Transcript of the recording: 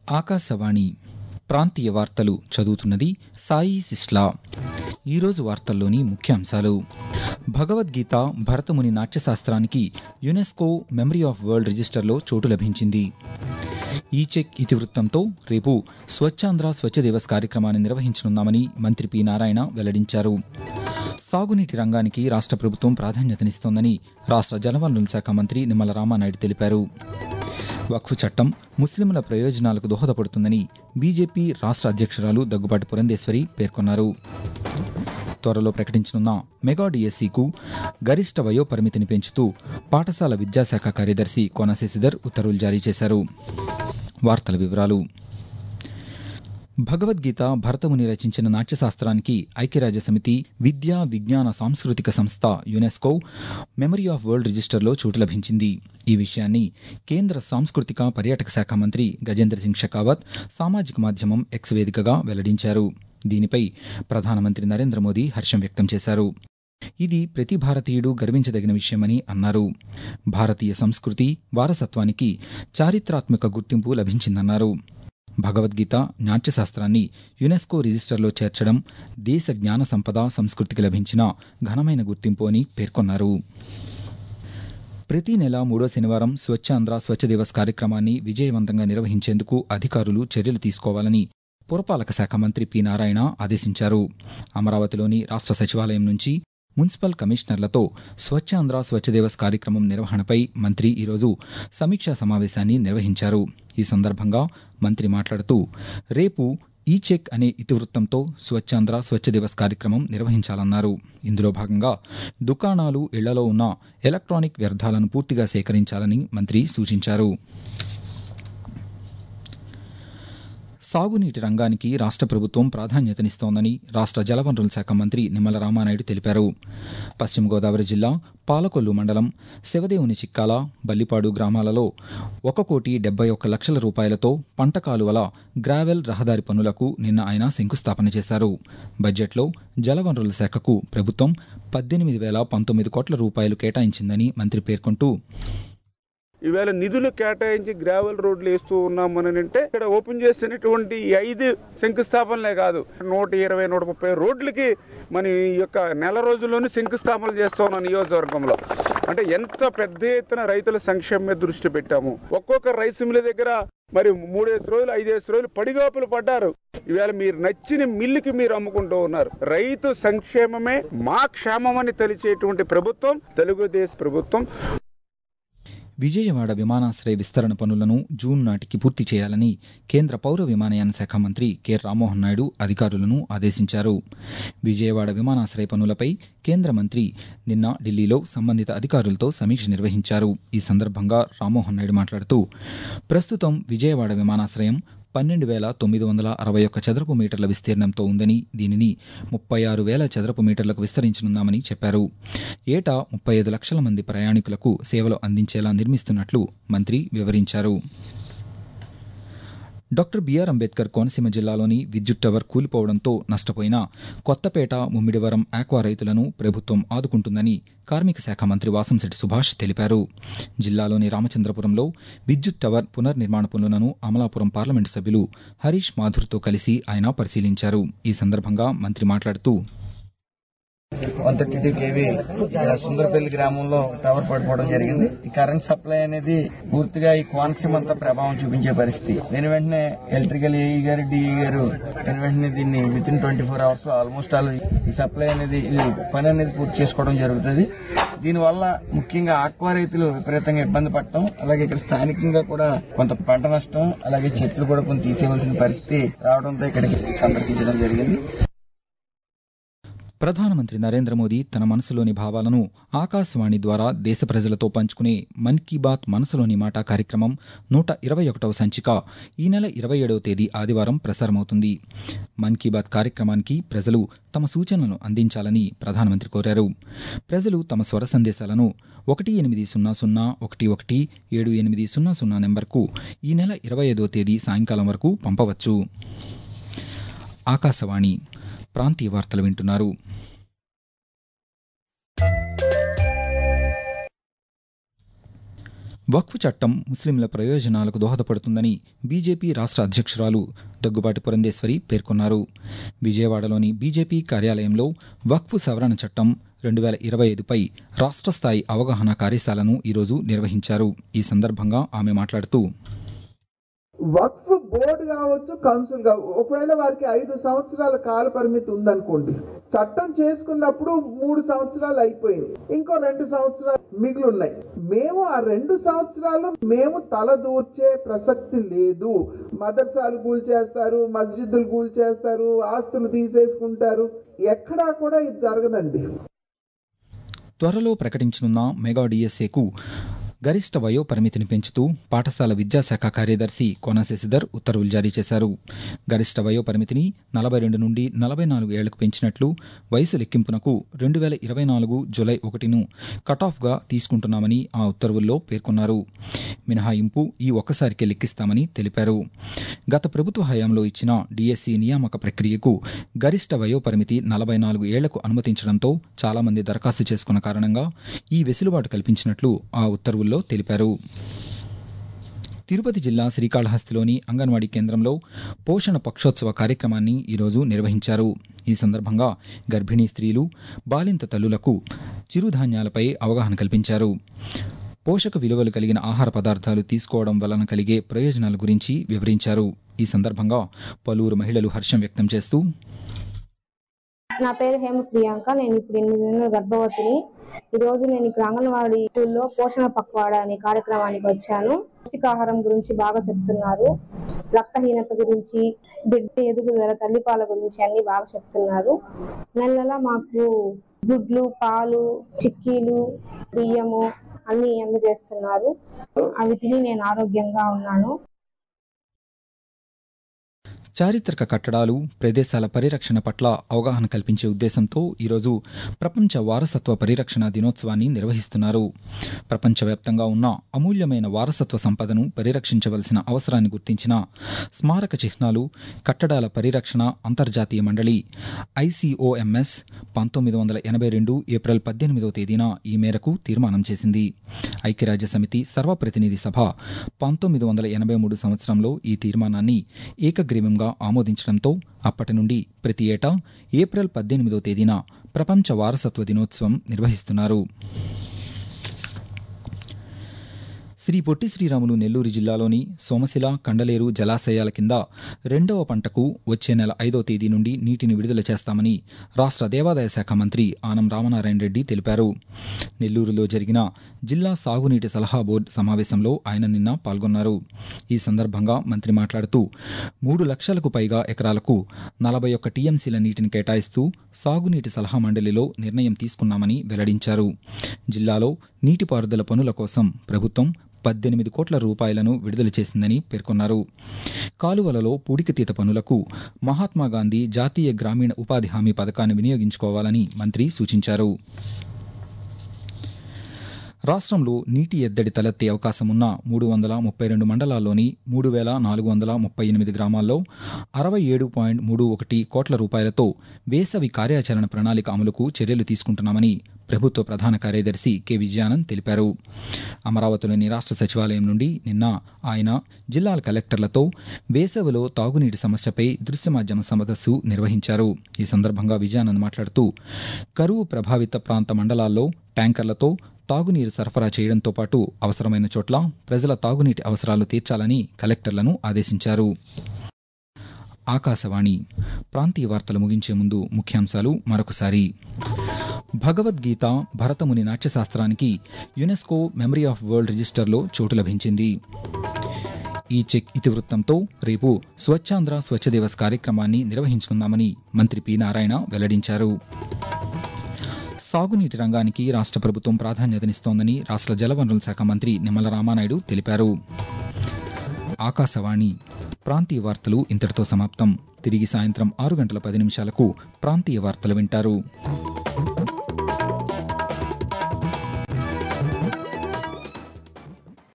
ఆకాశవాణి ప్రాంతీయ వార్తలు చదువుతున్నది సాయి సిస్లా. ఈరోజు వార్తల్లోని ముఖ్యాంశాలు: భగవద్గీత భరతముని నాట్యశాస్త్రానికి యునెస్కో మెమరీ ఆఫ్ వరల్డ్ రిజిస్టర్లో చోటు లభించింది. ఈ చెక్ ఇతివృత్తంతో రేపు స్వచ్ఛాంధ్ర స్వచ్ఛ దివస్ కార్యక్రమాన్ని నిర్వహించనున్నామని మంత్రి పి నారాయణ వెల్లడించారు. సాగునీటి రంగానికి రాష్ట్ర ప్రభుత్వం ప్రాధాన్యతనిస్తోందని రాష్ట్ర జలవనరుల శాఖ మంత్రి నిమ్మల రామానాయుడు తెలిపారు. వక్ఫ్ చట్టం ముస్లింల ప్రయోజనాలకు దోహదపడుతుందని బీజేపీ రాష్ట్ర అధ్యక్షురాలు దగ్గుబాటి పురంధేశ్వరి పేర్కొన్నారు. త్వరలో ప్రకటించనున్న మెగా డిఎస్సికు గరిష్ట వయోపరిమితిని పెంచుతూ పాఠశాల విద్యాశాఖ కార్యదర్శి కోన శశిధర్ ఉత్తర్వులు జారీ చేశారు. వార్తల వివరాలు: భగవద్గీత భరతముని రచించిన నాట్యశాస్త్రానికి ఐక్యరాజ్యసమితి విద్యా విజ్ఞాన సాంస్కృతిక సంస్థ యునెస్కో మెమరీ ఆఫ్ వరల్డ్ రిజిస్టర్లో చోటు లభించింది. ఈ విషయాన్ని కేంద్ర సాంస్కృతిక పర్యాటక శాఖ మంత్రి గజేంద్ర సింగ్ షెకావత్ సామాజిక మాధ్యమం ఎక్స్ వేదికగా వెల్లడించారు. దీనిపై ప్రధానమంత్రి నరేంద్ర మోదీ హర్షం వ్యక్తం చేశారు. ఇది ప్రతి భారతీయుడు గర్వించదగిన విషయమని అన్నారు. భారతీయ సంస్కృతి వారసత్వానికి చారిత్రాత్మక గుర్తింపు లభించిందన్నారు. భగవద్గీత నాట్యశాస్త్రాన్ని యునెస్కో రిజిస్టర్లో చేర్చడం దేశ జ్ఞాన సంపద సంస్కృతికి లభించిన ఘనమైన గుర్తింపు అని పేర్కొన్నారు. ప్రతి నెల 3వ శనివారం స్వచ్ఛాంధ్ర స్వచ్ఛ దివస్ కార్యక్రమాన్ని విజయవంతంగా నిర్వహించేందుకు అధికారులు చర్యలు తీసుకోవాలని పురపాలక శాఖ మంత్రి పి నారాయణ ఆదేశించారు. అమరావతిలోని రాష్ట్ర సచివాలయం నుంచి మున్సిపల్ కమిషనర్లతో స్వచ్ఛాంధ్ర స్వచ్ఛ దివస్ కార్యక్రమం నిర్వహణపై మంత్రి ఈరోజు సమీక్షా సమావేశాన్ని నిర్వహించారు. ఈ సందర్భంగా మంత్రి మాట్లాడుతూ రేపు ఈ చెక్ అనే ఇతివృత్తంతో స్వచ్ఛాంధ్ర స్వచ్ఛ దివస్ కార్యక్రమం నిర్వహించాలన్నారు. ఇందులో భాగంగా దుకాణాలు, ఇళ్లలో ఉన్న ఎలక్ట్రానిక్ వ్యర్థాలను పూర్తిగా సేకరించాలని మంత్రి సూచించారు. సాగునీటి రంగానికి రాష్ట్ర ప్రభుత్వం ప్రాధాన్యతనిస్తోందని రాష్ట్ర జలవనరుల శాఖ మంత్రి నిమ్మల రామానాయుడు తెలిపారు. పశ్చిమ గోదావరి జిల్లా పాలకొల్లు మండలం శివదేవుని చిక్కాల, బల్లిపాడు గ్రామాలలో 1,71,00,000 రూపాయలతో పంట కాలువల గ్రావెల్ రహదారి పనులకు నిన్న ఆయన శంకుస్థాపన చేశారు. బడ్జెట్లో జలవనరుల శాఖకు ప్రభుత్వం 18,019 కోట్ల రూపాయలు కేటాయించిందని మంత్రి పేర్కొంటూ, ఈవేళ నిధులు కేటాయించి గ్రావెల్ రోడ్లు వేస్తూ ఉన్నామని అంటే ఇక్కడ ఓపెన్ చేసినటువంటి 5 శంకుస్థాపనలే కాదు, 120-130 రోడ్లకి మన ఈ యొక్క నెల రోజుల్లోనే శంకుస్థాపనలు చేస్తూ ఉన్నాం నియోజకవర్గంలో. అంటే ఎంత పెద్ద ఎత్తున రైతుల సంక్షేమం మీద దృష్టి పెట్టాము. ఒక్కొక్క రైస్ మిల్ దగ్గర మరి 3 రోజులు 5 రోజులు పడిగాపులు పడ్డారు. ఈవేళ మీరు నచ్చిన మిల్లుకి మీరు అమ్ముకుంటూ ఉన్నారు. రైతు సంక్షేమమే మా క్షేమం అని తెలిసేటువంటి ప్రభుత్వం తెలుగుదేశం ప్రభుత్వం. విజయవాడ విమానాశ్రయ విస్తరణ పనులను జూన్ నాటికి పూర్తి చేయాలని కేంద్ర పౌర విమానయాన శాఖ మంత్రి కె రామ్మోహన్ నాయుడు అధికారులను ఆదేశించారు. విజయవాడ విమానాశ్రయ పనులపై కేంద్ర మంత్రి నిన్న ఢిల్లీలో సంబంధిత అధికారులతో సమీక్ష నిర్వహించారు. ఈ సందర్భంగా రామ్మోహన్ నాయుడు మాట్లాడుతూ, ప్రస్తుతం విజయవాడ విమానాశ్రయం 12,961 చదరపు మీటర్ల విస్తీర్ణంతో ఉందని, దీనిని 36,000 చదరపు మీటర్లకు విస్తరించనున్నామని చెప్పారు. ఏటా 35 లక్షల మంది ప్రయాణికులకు సేవలు అందించేలా నిర్మిస్తున్నట్లు మంత్రి వివరించారు. డాక్టర్ బిఆర్ అంబేద్కర్ కోనసీమ జిల్లాలోని విద్యుత్ టవర్ కూలిపోవడంతో నష్టపోయిన కొత్తపేట, ముమ్మిడివరం ఆక్వా రైతులను ప్రభుత్వం ఆదుకుంటుందని కార్మిక శాఖ మంత్రి వాసంశెట్టి సుభాష్ తెలిపారు. జిల్లాలోని రామచంద్రపురంలో విద్యుత్ టవర్ పునర్నిర్మాణ పనులను అమలాపురం పార్లమెంటు సభ్యులు హరీష్ మాథుర్తో కలిసి ఆయన పరిశీలించారు. ఈ సందర్భంగా మంత్రి మాట్లాడుతూ, 132 kV సుందరపల్లి గ్రామంలో టవర్ పడిపోవడం జరిగింది. ఈ కరెంట్ సప్లై అనేది పూర్తిగా ఈ కోనసీమ అంతా ప్రభావం చూపించే పరిస్థితి. దీని వెంటనే ఎలక్ట్రికల్ ఏఈ గారు, డిఈ గారు వెంటనే దీన్ని వితిన్ 24 hours ఆల్మోస్ట్ ఆల్ ఈ సప్లై అనేది పని అనేది పూర్తి చేసుకోవడం జరుగుతుంది. దీనివల్ల ముఖ్యంగా ఆక్వా రైతులు విపరీతంగా ఇబ్బంది పడటం, అలాగే ఇక్కడ స్థానికంగా కూడా కొంత పంట నష్టం, అలాగే చెట్లు కూడా కొంత తీసేయవలసిన పరిస్థితి రావడంతో ఇక్కడికి సందర్శించడం జరిగింది. ప్రధానమంత్రి నరేంద్ర మోదీ తన మనసులోని భావాలను ఆకాశవాణి ద్వారా దేశ ప్రజలతో పంచుకునే మన్ కీ బాత్ మనసులోని మాట కార్యక్రమం 121వ సంచిక ఈ నెల 27వ తేదీ ఆదివారం ప్రసారమవుతుంది. మన్ కీ బాత్ కార్యక్రమానికి ప్రజలు తమ సూచనలను అందించాలని ప్రధానమంత్రి కోరారు. ప్రజలు తమ స్వర సందేశాలను 1800117800 నెంబర్కు ఈ నెల 25వ తేదీ సాయంకాలం వరకు పంపవచ్చు. ఆకాశవాణి ప్రాంతీయ వార్తలు వింటున్నారు. వక్ఫ్ చట్టం ముస్లింల ప్రయోజనాలకు దోహదపడుతుందని బీజేపీ రాష్ట్ర అధ్యక్షురాలు దగ్గుబాటి పురంధేశ్వరి పేర్కొన్నారు. విజయవాడలోని బీజేపీ కార్యాలయంలో వక్ఫ్ సవరణ చట్టం 2025పై రాష్ట్ర స్థాయి అవగాహన కార్యశాలను ఈరోజు నిర్వహించారు. ఈ సందర్భంగా ఆమె మాట్లాడుతూ, వక్ఫ్ బోర్డు కావచ్చు, కౌన్సిల్ కావచ్చు, ఒకవేళ వారికి 5 సంవత్సరాల కాల పరిమితి ఉందనుకోండి, చట్టం చేసుకున్నప్పుడు 3 సంవత్సరాలు అయిపోయింది, ఇంకో 2 సంవత్సరాలు మిగిలి ఉన్నాయి. మేము ఆ 2 సంవత్సరాలు మేము తలదూర్చే ప్రసక్తి లేదు. మదర్సాలు కూల్చేస్తారు, మస్జిద్దులు కూల్చేస్తారు, ఆస్తులు తీసేసుకుంటారు. ఎక్కడా కూడా ఇది జరగదండి. త్వరలో ప్రకటించనున్న మెగా డిఎస్ఏకు గరిష్ట వయో పరిమితిని పెంచుతూ పాఠశాల విద్యాశాఖ కార్యదర్శి కోన శశిధర్ ఉత్తర్వులు జారీ చేశారు. గరిష్ట వయో పరిమితిని 42 నుండి 44 ఏళ్లకు పెంచినట్లు వయసు లెక్కింపునకు 2024 జూలై 1ను కటాఫ్గా తీసుకుంటున్నామని ఆ ఉత్తర్వుల్లో పేర్కొన్నారు. మినహాయింపు ఈ ఒక్కసారికే లెక్కిస్తామని తెలిపారు. గత ప్రభుత్వ హయాంలో ఇచ్చిన డిఎస్సి నియామక ప్రక్రియకు గరిష్ట వయో పరిమితి 44 ఏళ్లకు అనుమతించడంతో చాలామంది దరఖాస్తు చేసుకున్న కారణంగా ఈ వెసులుబాటు కల్పించినట్లు ఆ ఉత్తర్వుల్లో తెలిపారు. తిరుపతి జిల్లా శ్రీకాళహస్తిలోని అంగన్వాడీ కేంద్రంలో పోషణ పక్షోత్సవ కార్యక్రమాన్ని ఈరోజు నిర్వహించారు. ఈ సందర్భంగా గర్భిణీ స్త్రీలు, బాలింత తల్లులకు చిరుధాన్యాలపై అవగాహన కల్పించారు. పోషక విలువలు కలిగిన ఆహార పదార్థాలు తీసుకోవడం వలన కలిగే ప్రయోజనాల గురించి వివరించారు. ఈ సందర్భంగా పలువురు మహిళలు హర్షం వ్యక్తం చేస్తూ, నా పేరు హేమ ప్రియాంక, నేను ఇప్పుడు 8 నెలల గర్భవతిని. ఈరోజు నేను ఇక్కడ అంగన్వాడీ స్కూల్లో పోషణ పక్వాడ అనే కార్యక్రమానికి వచ్చాను. పౌష్టికాహారం గురించి బాగా చెప్తున్నారు. రక్తహీనత గురించి, బిడ్డ ఎదుగుదల, తల్లిపాల గురించి అన్ని బాగా చెప్తున్నారు. నెల మాకు గుడ్లు, పాలు, చిక్కీలు, బియ్యము అన్ని అందజేస్తున్నారు. అవి తిని నేను ఆరోగ్యంగా ఉన్నాను. చారిత్రక కట్టడాలు, ప్రదేశాల పరిరక్షణ పట్ల అవగాహన కల్పించే ఉద్దేశంతో ఈరోజు ప్రపంచ వారసత్వ పరిరక్షణ దినోత్సవాన్ని నిర్వహిస్తున్నారు. ప్రపంచవ్యాప్తంగా ఉన్న అమూల్యమైన వారసత్వ సంపదను పరిరక్షించవలసిన అవసరాన్ని గుర్తించిన స్మారక చిహ్నాలు, కట్టడాల పరిరక్షణ అంతర్జాతీయ మండలి ICOMS 1982 ఏప్రిల్ 18వ తేదీన ఈ మేరకు తీర్మానం చేసింది. ఐక్యరాజ్యసమితి సర్వప్రతినిధి సభ 1983 సంవత్సరంలో ఈ తీర్మానాన్ని ఏకగ్రీవంగా ఆమోదించడంతో అప్పటి నుండి ప్రతి ఏటా ఏప్రిల్ 18వ తేదీన ప్రపంచ వారసత్వ దినోత్సవం నిర్వహిస్తున్నారు. శ్రీ పొట్టి శ్రీరాములు నెల్లూరు జిల్లాలోని సోమశిల, కండలేరు జలాశయాల కింద 2వ పంటకు వచ్చే నెల 5వ తేదీ నుండి నీటిని విడుదల చేస్తామని రాష్ట్ర దేవాదాయ శాఖ మంత్రి ఆనం రామనారాయణ రెడ్డి తెలిపారు. నెల్లూరులో జరిగిన జిల్లా సాగునీటి సలహా బోర్డు సమావేశంలో ఆయన నిన్న పాల్గొన్నారు. ఈ సందర్భంగా మంత్రి మాట్లాడుతూ 3 లక్షలకు పైగా ఎకరాలకు 41 టీఎంసీల నీటిని కేటాయిస్తూ సాగునీటి సలహా మండలిలో నిర్ణయం తీసుకున్నామని వెల్లడించారు. జిల్లాలో నీటిపారుదల పనుల కోసం ప్రభుత్వం 18 కోట్ల రూపాయలను విడుదల చేసిందని పేర్కొన్నారు. కాలువలలో పూడికతీత పనులకు మహాత్మాగాంధీ జాతీయ గ్రామీణ ఉపాధి హామీ పథకాన్ని వినియోగించుకోవాలని మంత్రి సూచించారు. రాష్ట్రంలో నీటి ఎద్దడి తలెత్తే అవకాశమున్న 332 మండలాల్లోని 3,438 గ్రామాల్లో 67.31 కోట్ల రూపాయలతో వేసవి కార్యాచరణ ప్రణాళిక అమలుకు చర్యలు తీసుకుంటున్నామని ప్రభుత్వ ప్రధాన కార్యదర్శి కె విజయానంద్ తెలిపారు. అమరావతిలోని రాష్ట్ర సచివాలయం నుండి నిన్న ఆయన జిల్లాల కలెక్టర్లతో వేసవిలో తాగునీటి సమస్యపై దృశ్య మాధ్యమ సదస్సు నిర్వహించారు. ఈ సందర్భంగా విజయానంద్ మాట్లాడుతూ కరువు ప్రభావిత ప్రాంత మండలాల్లో ట్యాంకర్లతో తాగునీరు సరఫరా చేయడంతో పాటు అవసరమైన చోట్ల ప్రజల తాగునీటి అవసరాలు తీర్చాలని కలెక్టర్లను ఆదేశించారు. ఆకాశవాణి ప్రాంతీయ వార్తలు ముగించే ముందు ముఖ్యాంశాలు మరొకసారి. భగవద్గీత భరతముని నాట్యశాస్త్రానికి యునెస్కో మెమరీ ఆఫ్ వరల్డ్ రిజిస్టర్లో చోటు లభించింది. ఈ చెక్ ఇతివృత్తంతో రేపు స్వచ్ఛాంధ్ర స్వచ్ఛ దివస్ కార్యక్రమాన్ని నిర్వహించనున్నామని మంత్రి పి నారాయణ వెల్లడించారు. సాగునీటి రంగానికి రాష్ట్ర ప్రభుత్వం ప్రాధాన్యతనిస్తోందని రాష్ట్ర జలవనరుల శాఖ మంత్రి నిమ్మల రామానాయుడు తెలిపారు. ఆకాశవాణి ప్రాంతీయ వార్తలు ఇంతటితో సమాప్తం. తిరిగి సాయంత్రం 6 గంటల 10 నిమిషాలకు ప్రాంతీయ వార్తలు వింటారు.